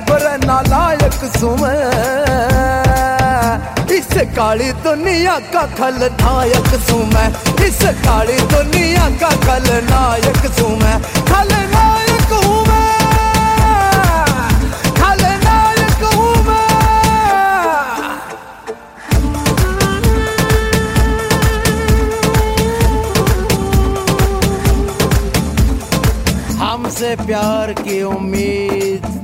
बुरे नालायक सू मैं, इस काली दुनिया का खलनायक सू मैं, इस काली दुनिया का खलनायक सू मैं, खलनायक हूँ मैं, खलनायक हूँ मैं। हमसे प्यार की उम्मीद